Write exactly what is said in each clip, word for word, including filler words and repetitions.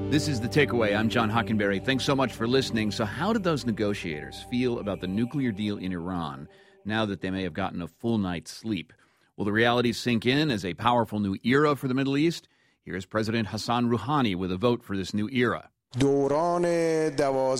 This is The Takeaway. I'm John Hockenberry. Thanks so much for listening. So how did those negotiators feel about the nuclear deal in Iran now that they may have gotten a full night's sleep? Will the realities sink in as a powerful new era for the Middle East? Here's President Hassan Rouhani with a vote for this new era. The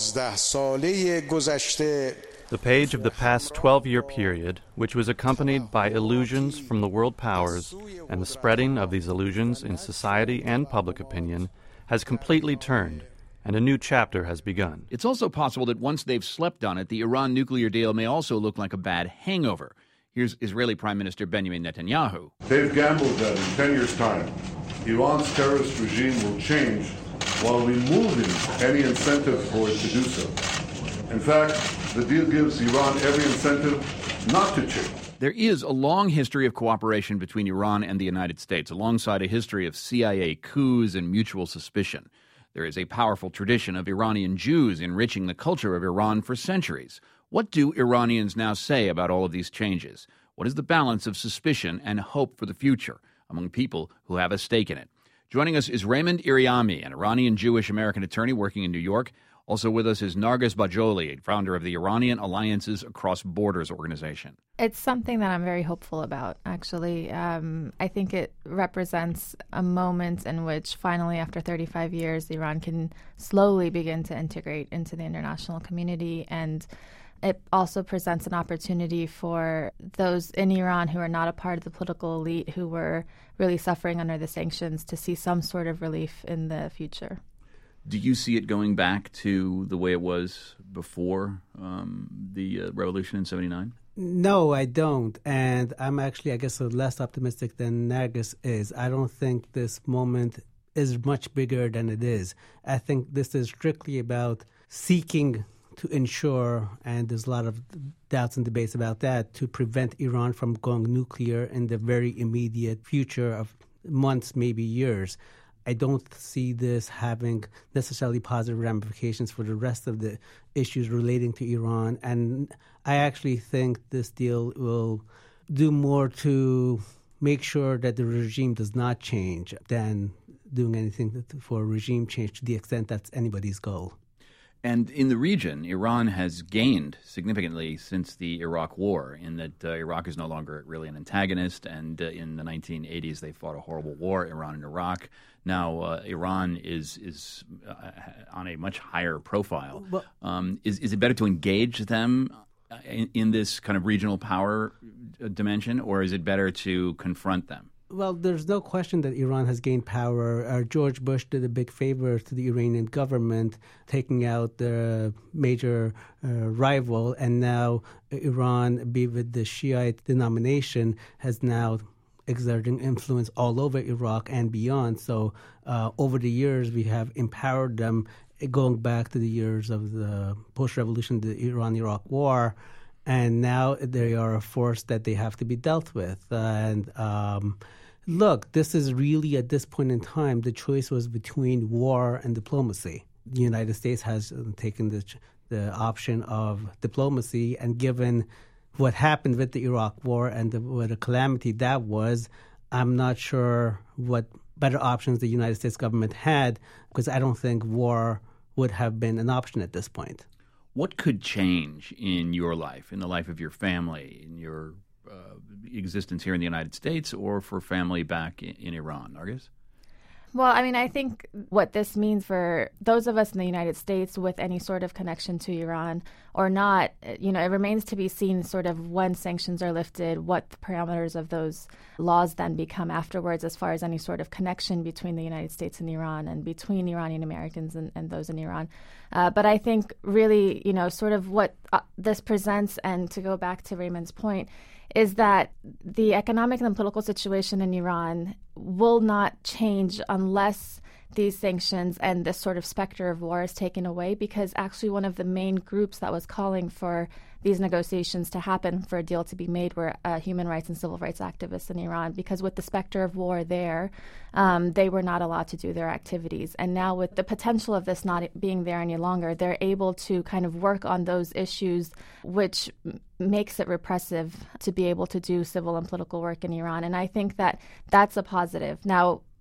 page of the past twelve-year period, which was accompanied by illusions from the world powers and the spreading of these illusions in society and public opinion, has completely turned, and a new chapter has begun. It's also possible that once they've slept on it, the Iran nuclear deal may also look like a bad hangover. Here's Israeli Prime Minister Benjamin Netanyahu. They've gambled that in ten years' time, Iran's terrorist regime will change while removing any incentive for it to do so. In fact, the deal gives Iran every incentive not to change. There is a long history of cooperation between Iran and the United States, alongside a history of C I A coups and mutual suspicion. There is a powerful tradition of Iranian Jews enriching the culture of Iran for centuries. What do Iranians now say about all of these changes? What is the balance of suspicion and hope for the future among people who have a stake in it? Joining us is Raymond Iriami, an Iranian Jewish-American attorney working in New York. Also with us is Narges Bajoli, founder of the Iranian Alliances Across Borders organization. It's something that I'm very hopeful about, actually. Um, I think it represents a moment in which finally, after thirty-five years, Iran can slowly begin to integrate into the international community. And it also presents an opportunity for those in Iran who are not a part of the political elite, who were really suffering under the sanctions, to see some sort of relief in the future. Do you see it going back to the way it was before um, the uh, revolution in seventy-nine? No, I don't. And I'm actually, I guess, less optimistic than Narges is. I don't think this moment is much bigger than it is. I think this is strictly about seeking to ensure, and there's a lot of doubts and debates about that, to prevent Iran from going nuclear in the very immediate future of months, maybe years. I don't see this having necessarily positive ramifications for the rest of the issues relating to Iran. And I actually think this deal will do more to make sure that the regime does not change than doing anything for regime change, to the extent that's anybody's goal. And in the region, Iran has gained significantly since the Iraq War, in that uh, Iraq is no longer really an antagonist. And uh, in the nineteen eighties, they fought a horrible war, Iran and Iraq. Now uh, Iran is is uh, on a much higher profile. Well, um, is, is it better to engage them in, in this kind of regional power dimension, or is it better to confront them? Well, there's no question that Iran has gained power. Uh, George Bush did a big favor to the Iranian government, taking out their major uh, rival, and now Iran, be with the Shiite denomination, has now exerting influence all over Iraq and beyond. So uh, over the years, we have empowered them, going back to the years of the post-revolution, the Iran-Iraq War. And now they are a force that they have to be dealt with. Uh, and um, look, this is really, at this point in time, the choice was between war and diplomacy. The United States has taken the, the option of diplomacy, and given what happened with the Iraq War and the, what a calamity that was, I'm not sure what better options the United States government had, because I don't think war would have been an option at this point. What could change in your life, in the life of your family, in your uh, existence here in the United States, or for family back in, in Iran? Narges? Well, I mean, I think what this means for those of us in the United States with any sort of connection to Iran or not, you know, it remains to be seen sort of when sanctions are lifted, what the parameters of those laws then become afterwards, as far as any sort of connection between the United States and Iran and between Iranian Americans and, and those in Iran. Uh, but I think really, you know, sort of what uh, this presents, and to go back to Raymond's point, is that the economic and political situation in Iran will not change unless these sanctions and this sort of specter of war is taken away, because actually one of the main groups that was calling for these negotiations to happen, for a deal to be made, were uh, human rights and civil rights activists in Iran, because with the specter of war there, um, they were not allowed to do their activities. And now with the potential of this not being there any longer, they're able to kind of work on those issues, which m- makes it repressive to be able to do civil and political work in Iran. And I think that that's a positive. Now,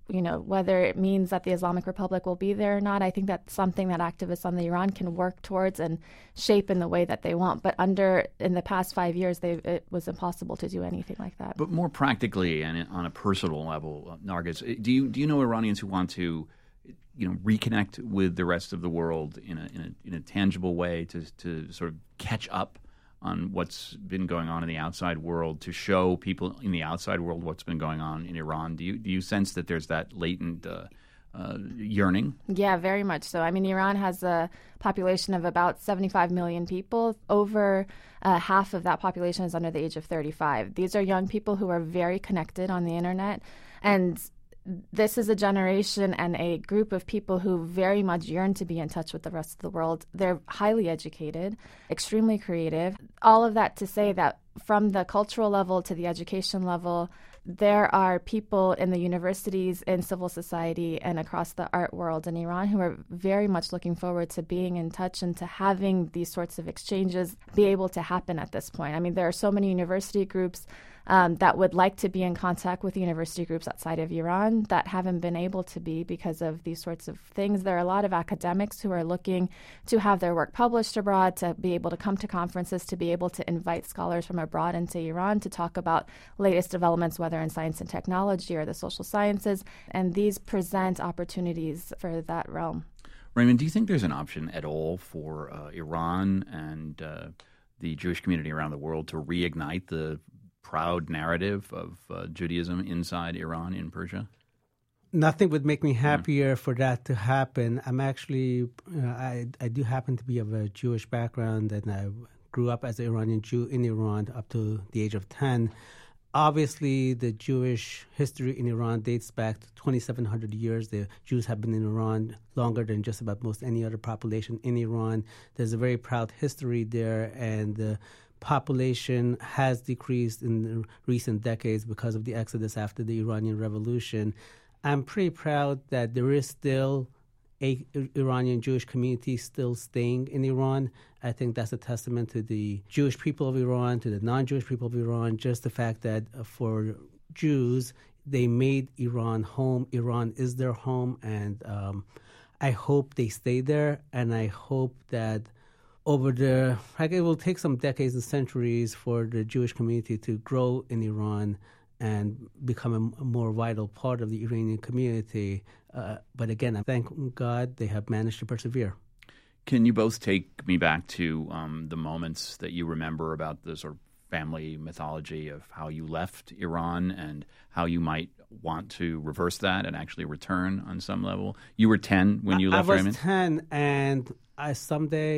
you know, whether it means that the Islamic Republic will be there or not, I think that's something that activists on the Iran can work towards and shape in the way that they want. But under, in the past five years, they, it was impossible to do anything like that. But more practically and on a personal level, Nargis, do you do you know Iranians who want to, you know, reconnect with the rest of the world in a in a, in a tangible way to to sort of catch up on what's been going on in the outside world, to show people in the outside world what's been going on in Iran? Do you do you sense that there's that latent uh, uh, yearning? Yeah, very much so. I mean, Iran has a population of about seventy-five million people. Over uh, half of that population is under the age of thirty-five. These are young people who are very connected on the internet, and this is a generation and a group of people who very much yearn to be in touch with the rest of the world. They're highly educated, extremely creative. All of that to say that from the cultural level to the education level, there are people in the universities, in civil society, and across the art world in Iran who are very much looking forward to being in touch and to having these sorts of exchanges be able to happen at this point. I mean, there are so many university groups Um, that would like to be in contact with university groups outside of Iran that haven't been able to be because of these sorts of things. There are a lot of academics who are looking to have their work published abroad, to be able to come to conferences, to be able to invite scholars from abroad into Iran to talk about latest developments, whether in science and technology or the social sciences. And these present opportunities for that realm. Raymond, do you think there's an option at all for uh, Iran and uh, the Jewish community around the world to reignite the proud narrative of uh, Judaism inside Iran in Persia? Nothing would make me happier for that to happen. I'm actually, uh, I, I do happen to be of a Jewish background, and I grew up as an Iranian Jew in Iran up to the age of ten. Obviously, the Jewish history in Iran dates back to twenty-seven hundred years. The Jews have been in Iran longer than just about most any other population in Iran. There's a very proud history there, and the uh, population has decreased in the recent decades because of the exodus after the Iranian Revolution. I'm pretty proud that there is still a Iranian Jewish community still staying in Iran. I think that's a testament to the Jewish people of Iran, to the non-Jewish people of Iran, just the fact that for Jews, they made Iran home. Iran is their home, and um, I hope they stay there, and I hope that over the, like it will take some decades and centuries for the Jewish community to grow in Iran and become a, a more vital part of the Iranian community. Uh, but again, I thank God they have managed to persevere. Can you both take me back to um, the moments that you remember about the sort of family mythology of how you left Iran and how you might want to reverse that and actually return on some level? You were ten when you I, left, I was Raymond? ten, and I someday...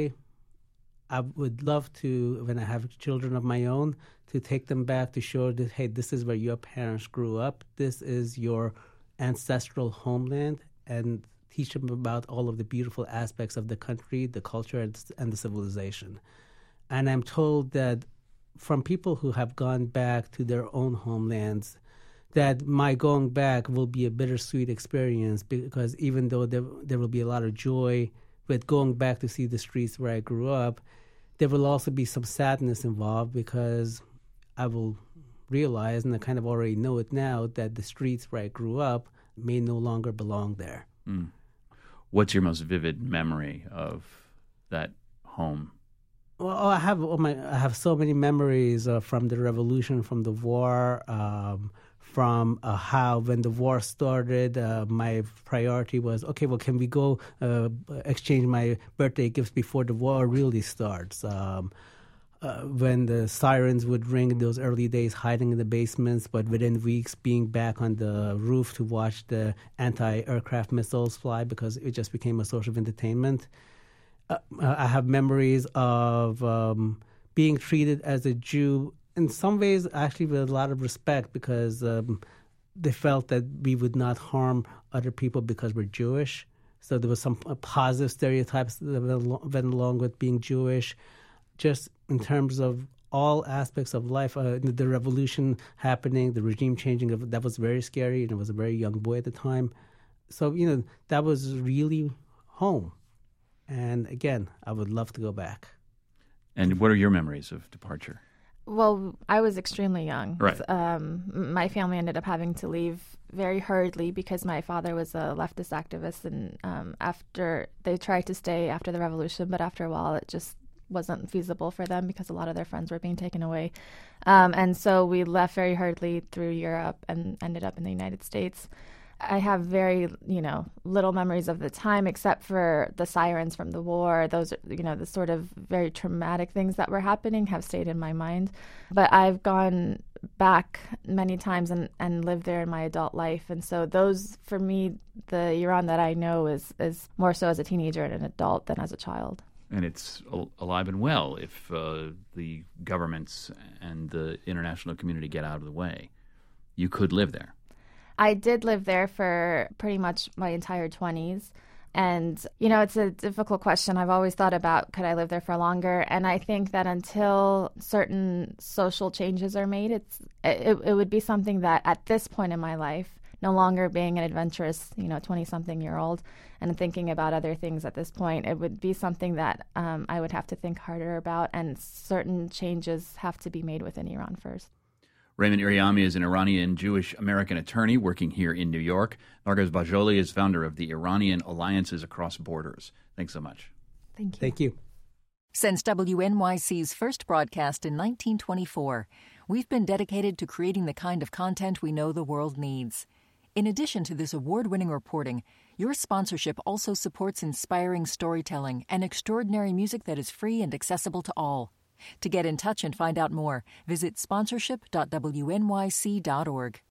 I would love to, when I have children of my own, to take them back to show that, hey, this is where your parents grew up. This is your ancestral homeland, and teach them about all of the beautiful aspects of the country, the culture, and the civilization. And I'm told that from people who have gone back to their own homelands, that my going back will be a bittersweet experience, because even though there, there will be a lot of joy with going back to see the streets where I grew up, there will also be some sadness involved, because I will realize, and I kind of already know it now, that the streets where I grew up may no longer belong there. Mm. What's your most vivid memory of that home? Well, I have oh my, I have so many memories uh, from the revolution, from the war, um, from uh, how when the war started, uh, my priority was, okay, well, can we go uh, exchange my birthday gifts before the war really starts? Um, uh, when the sirens would ring in those early days, hiding in the basements, but within weeks being back on the roof to watch the anti-aircraft missiles fly, because it just became a source of entertainment. Uh, I have memories of um, being treated as a Jew in some ways, actually, with a lot of respect, because um, they felt that we would not harm other people because we're Jewish. So there was some uh, positive stereotypes that went along with being Jewish. Just in terms of all aspects of life, uh, the revolution happening, the regime changing, that was very scary, and I was a very young boy at the time. So, you know, that was really home. And again, I would love to go back. And what are your memories of departure? Well, I was extremely young. Right. Um, my family ended up having to leave very hurriedly because my father was a leftist activist, and um, after they tried to stay after the revolution, but after a while it just wasn't feasible for them because a lot of their friends were being taken away. Um, and so we left very hurriedly through Europe and ended up in the United States. I have very, you know, little memories of the time except for the sirens from the war. Those, you know, the sort of very traumatic things that were happening have stayed in my mind. But I've gone back many times and, and lived there in my adult life. And so those, for me, the Iran that I know is, is more so as a teenager and an adult than as a child. And it's al- alive and well if uh, the governments and the international community get out of the way. You could live there. I did live there for pretty much my entire twenties. And, you know, it's a difficult question. I've always thought about, could I live there for longer? And I think that until certain social changes are made, it's it, it would be something that at this point in my life, no longer being an adventurous, you know, twenty-something-year-old and thinking about other things at this point, it would be something that um, I would have to think harder about, and certain changes have to be made within Iran first. Raymond Iryami is an Iranian Jewish American attorney working here in New York. Narges Bajoli is founder of the Iranian Alliances Across Borders. Thanks so much. Thank you. Thank you. Since W N Y C's first broadcast in nineteen twenty-four, we've been dedicated to creating the kind of content we know the world needs. In addition to this award-winning reporting, your sponsorship also supports inspiring storytelling and extraordinary music that is free and accessible to all. To get in touch and find out more, visit sponsorship dot w n y c dot org.